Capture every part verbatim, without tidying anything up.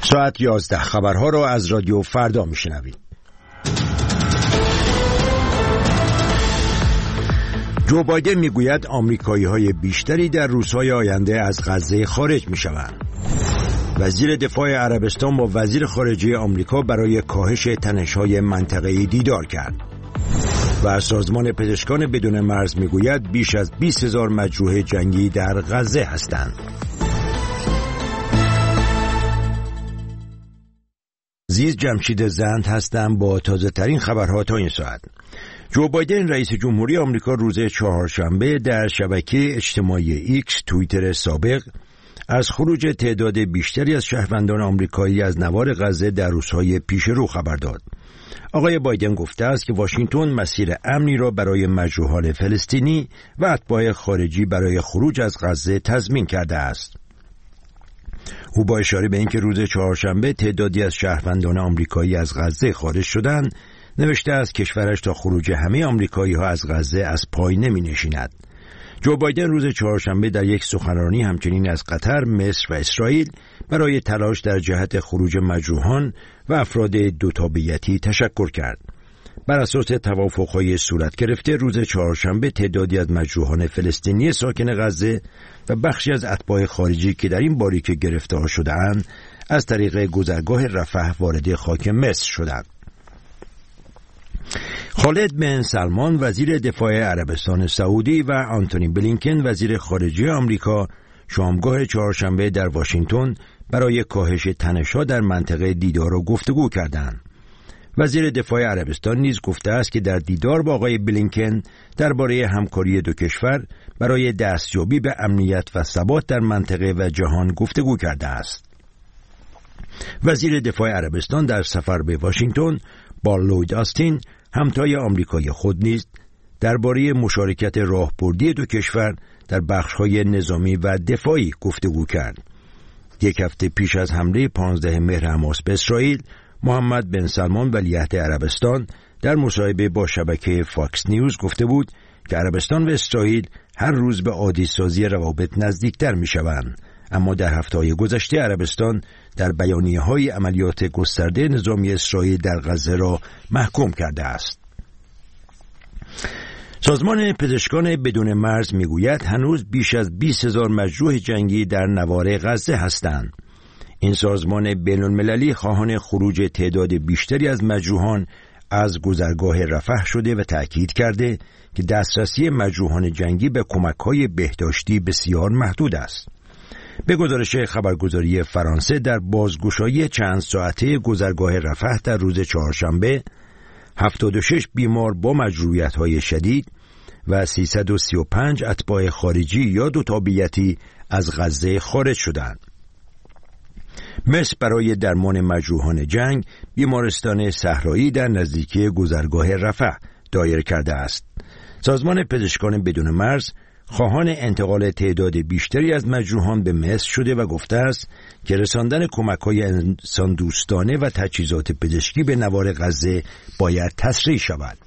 ساعت یازده خبرها را از رادیو فردا میشنوید. جو بایدن میگوید آمریکایی‌های بیشتری در روزهای آینده از غزه خارج میشوند. وزیر دفاع عربستان با وزیر خارجه آمریکا برای کاهش تنش‌های منطقه‌ای دیدار کرد. و سازمان پزشکان بدون مرز میگوید بیش از بیست هزار مجروح جنگی در غزه هستند. عزیز جمشید زند هستم با تازه ترین خبرها تا این ساعت. جو بایدن رئیس جمهوری آمریکا روز چهارشنبه در شبکه اجتماعی ایکس توییتر سابق از خروج تعداد بیشتری از شهروندان آمریکایی از نوار غزه در روزهای پیش رو خبر داد. آقای بایدن گفته است که واشنگتن مسیر امنی را برای مجروحان فلسطینی و اتباع خارجی برای خروج از غزه تضمین کرده است. او با اشاره به اینکه روز چهارشنبه تعدادی از شهروندان آمریکایی از غزه خارج شدند، نوشته است کشورش تا خروج همه آمریکایی‌ها از غزه از پای نمی‌نشیند. جو بایدن روز چهارشنبه در یک سخنرانی همچنین از قطر، مصر و اسرائیل برای تلاش در جهت خروج مجروحان و افراد دوتابیتی تشکر کرد. بر اساس توافق‌های صورت گرفته روز چهارشنبه تعدادی از مجروحان فلسطینی ساکن غزه و بخشی از اتباع خارجی که در این باریکه گرفتار شده‌اند از طریق گذرگاه رفح وارد خاک مصر شدند. خالد بن سلمان وزیر دفاع عربستان سعودی و آنتونی بلینکن وزیر خارجه آمریکا شامگاه چهارشنبه در واشنگتن برای کاهش تنش‌ها در منطقه دیدار و گفتگو کردند. وزیر دفاع عربستان نیز گفته است که در دیدار با آقای بلینکن درباره همکاری دو کشور برای دستیابی به امنیت و ثبات در منطقه و جهان گفتگو کرده است. وزیر دفاع عربستان در سفر به واشنگتن با لوید آستین همتای آمریکای خود نیز درباره مشارکت راهبردی دو کشور در بخش‌های نظامی و دفاعی گفتگو کرد. یک هفته پیش از حمله پانزده مهر حماس به اسرائیل، محمد بن سلمان ولیعهد عربستان در مصاحبه با شبکه فاکس نیوز گفته بود که عربستان و اسرائیل هر روز به عادی سازی روابط نزدیکتر می شوند. اما در هفته‌های گذشته عربستان در بیانیه‌های عملیات گسترده نظامی اسرائیل در غزه را محکوم کرده است. سازمان پزشکان بدون مرز میگوید هنوز بیش از بیست هزار مجروح جنگی در نوار غزه هستند. این سازمان بین‌المللی خواهان خروج تعداد بیشتری از مجروحان از گذرگاه رفح شده و تأکید کرده که دسترسی مجروحان جنگی به کمک‌های بهداشتی بسیار محدود است. به گزارش خبرگزاری فرانسه در بازگشایی چند ساعته گذرگاه رفح در روز چهارشنبه هفتاد و شش بیمار با مجروحیت‌های شدید و سیصد و سی و پنج اتباع خارجی یا دوتابیتی از غزه خارج شدند. مصر برای درمان مجروحان جنگ بیمارستان صحرایی در نزدیکی گذرگاه رفح دایر کرده است. سازمان پزشکان بدون مرز خواهان انتقال تعداد بیشتری از مجروحان به مصر شده و گفته است که رساندن کمک‌های انسان دوستانه و تجهیزات پزشکی به نوار غزه باید تسریع شود.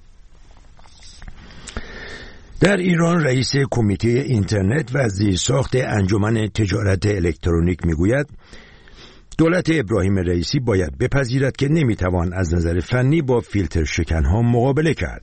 در ایران رئیس کمیته اینترنت و زیرساخت انجمن تجارت الکترونیک میگوید دولت ابراهیم رئیسی باید بپذیرد که نمیتوان از نظر فنی با فیلتر شکنها مقابله کرد.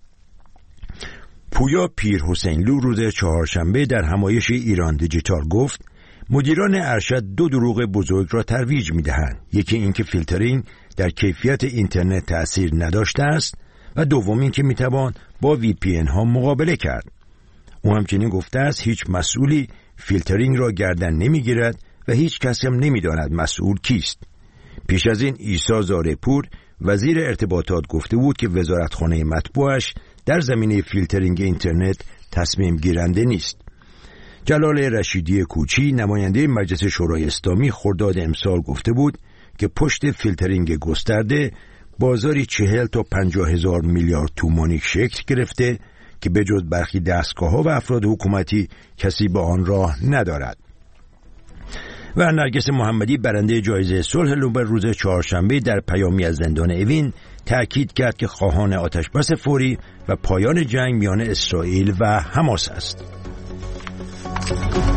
پویا پیر حسینلو روز چهارشنبه در همایش ایران دیجیتال گفت مدیران ارشد دو دروغ بزرگ را ترویج میدهند. یکی اینکه فیلترینگ در کیفیت اینترنت تأثیر نداشته است و دوم اینکه میتوان با وی پی ان ها مقابله کرد. او همچنین گفته است هیچ مسئولی فیلترینگ را گردن نمیگیرد و هیچ کسی هم نمیداند مسئول کیست. پیش از این عیسی زارعپور وزیر ارتباطات گفته بود که وزارتخانه مطبوعش در زمینه فیلترینگ اینترنت تصمیم گیرنده نیست. جلال رشیدی کوچی نماینده مجلس شورای اسلامی خرداد امسال گفته بود که پشت فیلترینگ گسترده بازاری چهل تا پنجاه هزار میلیارد تومانی شکل گرفته که به جز برخی دستگاه‌ها و افراد حکومتی کسی به آن راه ندارد. و نرگس محمدی برنده جایزه صلح نوبل روز چهارشنبه در پیامی از زندان اوین تأکید کرد که خواهان آتشبس فوری و پایان جنگ میان اسرائیل و حماس است.